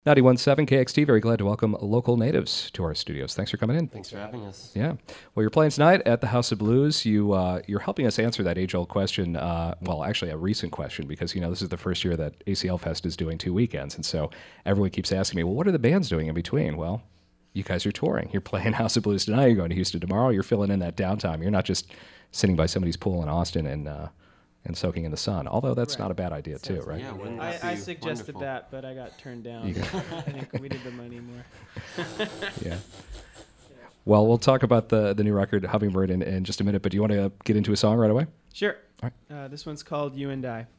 91.7 KXT, very glad to welcome local natives to our studios. Thanks for coming in. Thanks for having us. Yeah. Well, you're playing tonight at the House of Blues. You're helping us answer that age-old question, well, actually a recent question, because, this is the first year that ACL Fest is doing 2 weekends, and so everyone keeps asking me, well, what are the bands doing in between? Well, you guys are touring. You're playing House of Blues tonight, you're going to Houston tomorrow, you're filling in that downtime. You're not just sitting by somebody's pool in Austin and soaking in the sun, although that's not a bad idea too, right? Yeah, I suggested that, but I got turned down. I think we did the money more. Yeah. Well, we'll talk about the new record, Hummingbird, in just a minute, but do you want to get into a song right away? Sure. All right. This one's called You and I.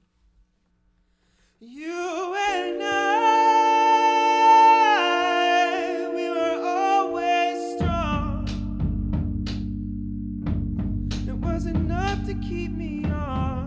You and I, we were always strong. It was enough to keep me on.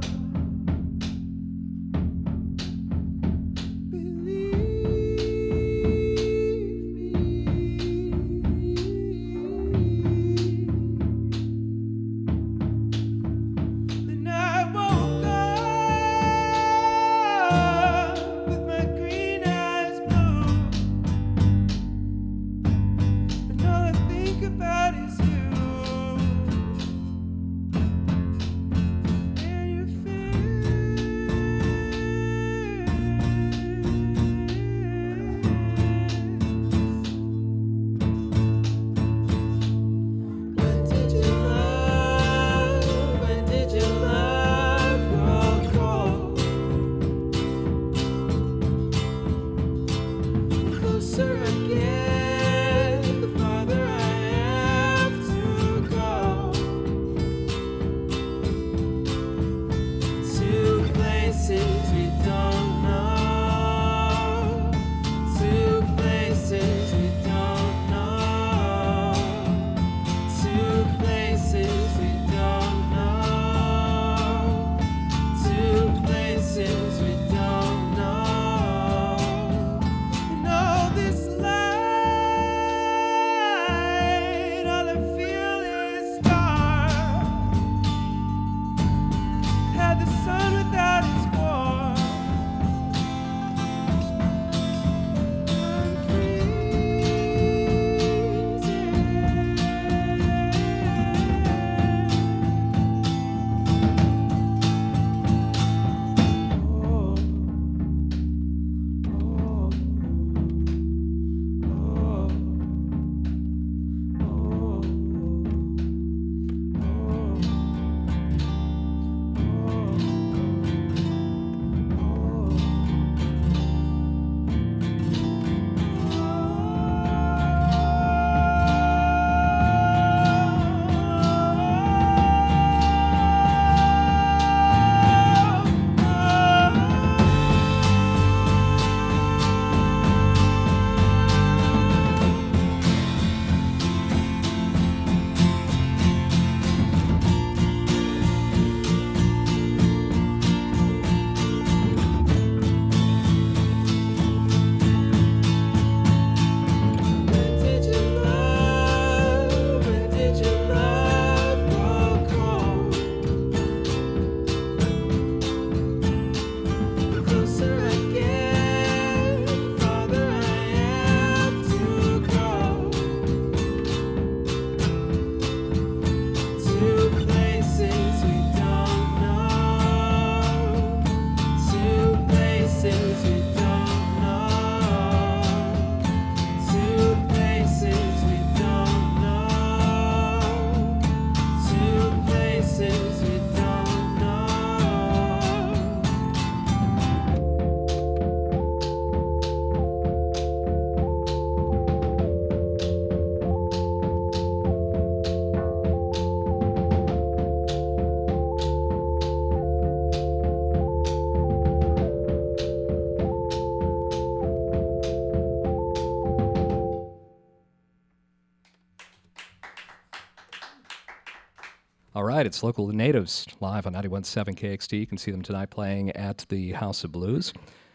All right, it's Local Natives live on 91.7 KXT. You can see them tonight playing at the House of Blues.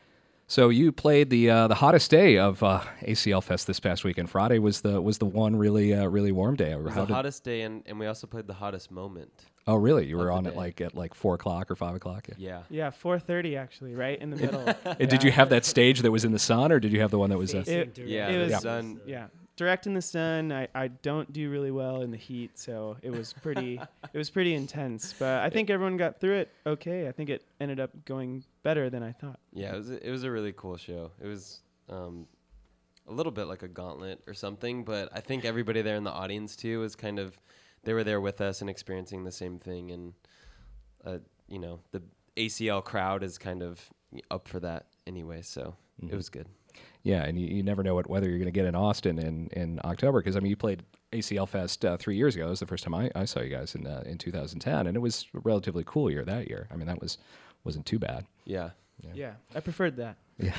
So you played the hottest day of ACL Fest this past weekend. Friday was the one really warm day. It was the hottest day, and we also played the hottest moment. Oh, really? You were the on day. at like 4 o'clock or 5 o'clock? Yeah. Yeah, 4:30 actually, right in the middle. And did you have that stage that was in the sun, or did you have the one that was? It- Yeah, it the was- sun. Yeah, direct in the sun. I don't do really well in the heat, so it was pretty intense. But I think everyone got through it okay. I think it ended up going better than I thought. Yeah, it was a really cool show. It was a little bit like a gauntlet or something, but I think everybody there in the audience too was kind of, they were there with us and experiencing the same thing, and the ACL crowd is kind of up for that anyway, so it was good. Yeah, and you never know whether you're going to get in Austin in October, because I mean you played ACL Fest 3 years ago. That was the first time I saw you guys in 2010, and it was a relatively cool year that year. I mean wasn't too bad. Yeah. Yeah, I preferred that. Yeah.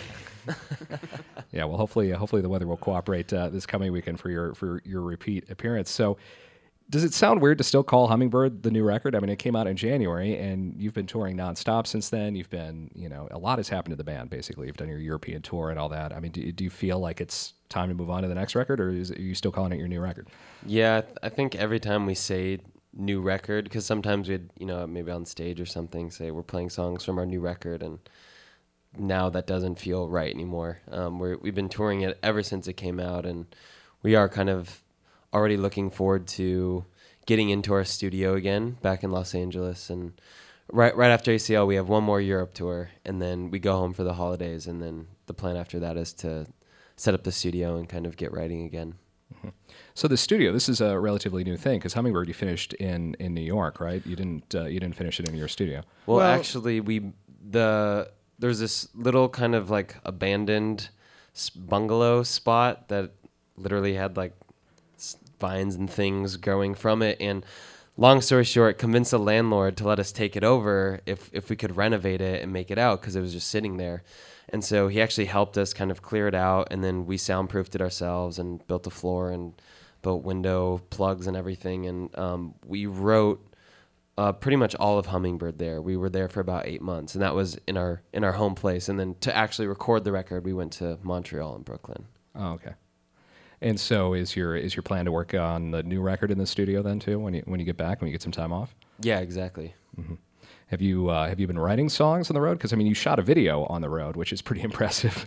Yeah. Well, hopefully the weather will cooperate this coming weekend for your repeat appearance. So, does it sound weird to still call Hummingbird the new record? I mean, it came out in January, and you've been touring nonstop since then. You've been, a lot has happened to the band. Basically, you've done your European tour and all that. I mean, do you feel like it's time to move on to the next record, or are you still calling it your new record? Yeah, I think every time we say new record, because sometimes we'd, maybe on stage or something, say we're playing songs from our new record, and now that doesn't feel right anymore. We've been touring it ever since it came out, and we are kind of already looking forward to getting into our studio again back in Los Angeles. And right after ACL, we have one more Europe tour, and then we go home for the holidays, and then the plan after that is to set up the studio and kind of get writing again. Mm-hmm. So the studio, this is a relatively new thing, because Hummingbird you finished in New York, right? You didn't finish it in your studio. Well, Well- actually, there's this little kind of like abandoned bungalow spot that literally had like vines and things growing from it. And long story short, convinced the landlord to let us take it over if we could renovate it and make it out, because it was just sitting there. And so he actually helped us kind of clear it out, and then we soundproofed it ourselves and built the floor and built window plugs and everything. And we wrote pretty much all of Hummingbird there. We were there for about 8 months, and that was in our home place. And then to actually record the record, we went to Montreal and Brooklyn. Oh, okay. And so is your plan to work on the new record in the studio then too, when you get back, when you get some time off? Yeah, exactly. Mm-hmm. Have you been writing songs on the road? Because I mean, you shot a video on the road, which is pretty impressive.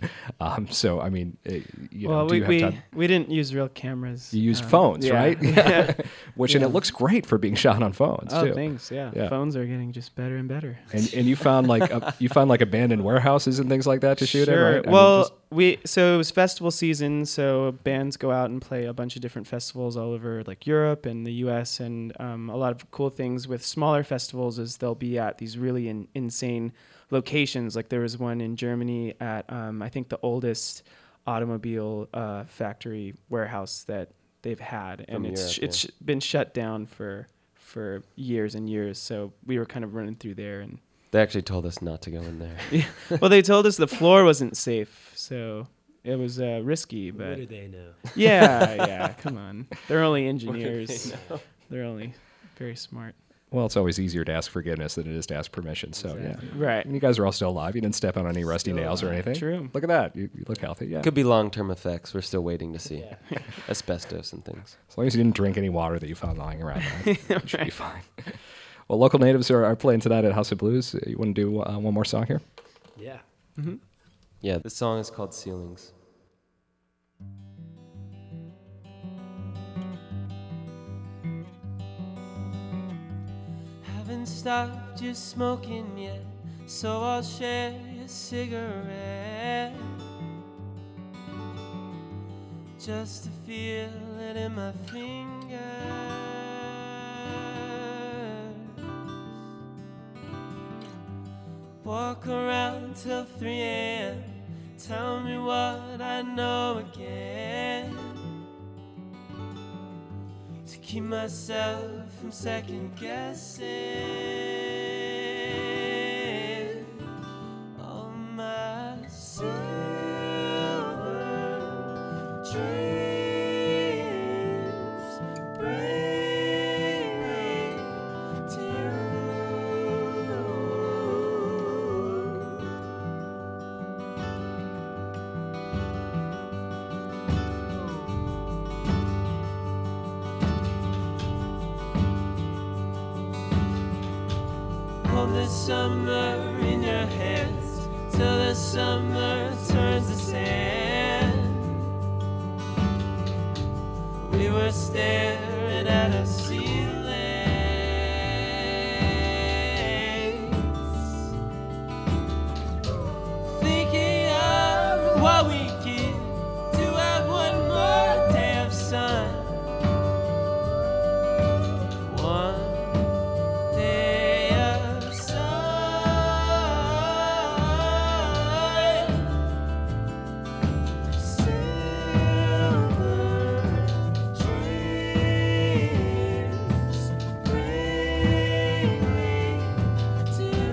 So I mean, do you have time? We didn't use real cameras. You used phones, yeah. right? Yeah. Which and it looks great for being shot on phones Oh, too. thanks. Yeah. Yeah. Phones are getting just better and better. And you found like abandoned warehouses and things like that to shoot in, Sure. right? I mean, Well, so it was festival season, so bands go out and play a bunch of different festivals all over like Europe and the U.S. And a lot of cool things with smaller festivals is they'll be at these really insane locations. Like there was one in Germany at I think the oldest automobile factory warehouse that they've had, and From it's Europe, been shut down for years and years. So we were kind of running through there and. They actually told us not to go in there. Well, they told us the floor wasn't safe, so it was risky. But What do they know? yeah, come on. They're only engineers. They're only very smart. well, it's always easier to ask forgiveness than it is to ask permission. So Exactly. yeah, Right. and you guys are all still alive. You didn't step on any rusty Still nails or alive. anything. True. Look at that. You look healthy. Yeah. Could be long-term effects. We're still waiting to see. Yeah. Asbestos and things. As long as you didn't drink any water that you found lying around, you should be fine. Well, local natives are playing tonight at House of Blues. You want to do one more song here? Yeah. Mm-hmm. Yeah, this song is called Ceilings. Haven't stopped you smoking yet, so I'll share your cigarette. Just to feel it in my fingers. Walk around till 3 a.m. Tell me what I know again. To keep myself from second guessing all my silver dreams. Bring me to you. the summer in your hands, till the summer turns to sand. We were staring at a ceilings, thinking of what we give to have one more day of sun. One day of sun. Silver dreams bring me to you.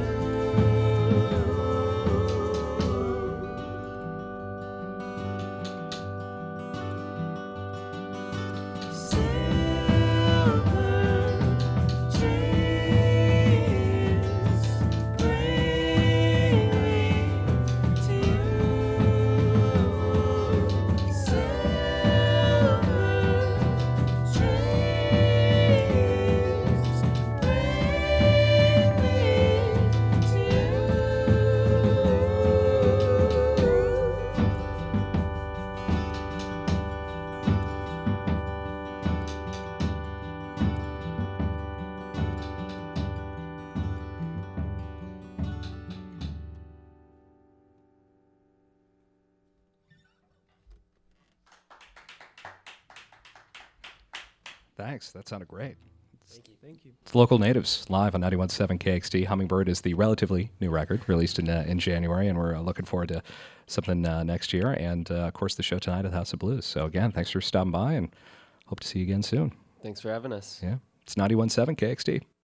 Silver dreams bring me to you. Silver dreams bring me to you. Thanks. That sounded great. Thank you. It's Local Natives live on 91.7 KXD. Hummingbird is the relatively new record released in January, and we're looking forward to something next year. And, of course, the show tonight at the House of Blues. So, again, thanks for stopping by, and hope to see you again soon. Thanks for having us. Yeah. It's 91.7 KXD.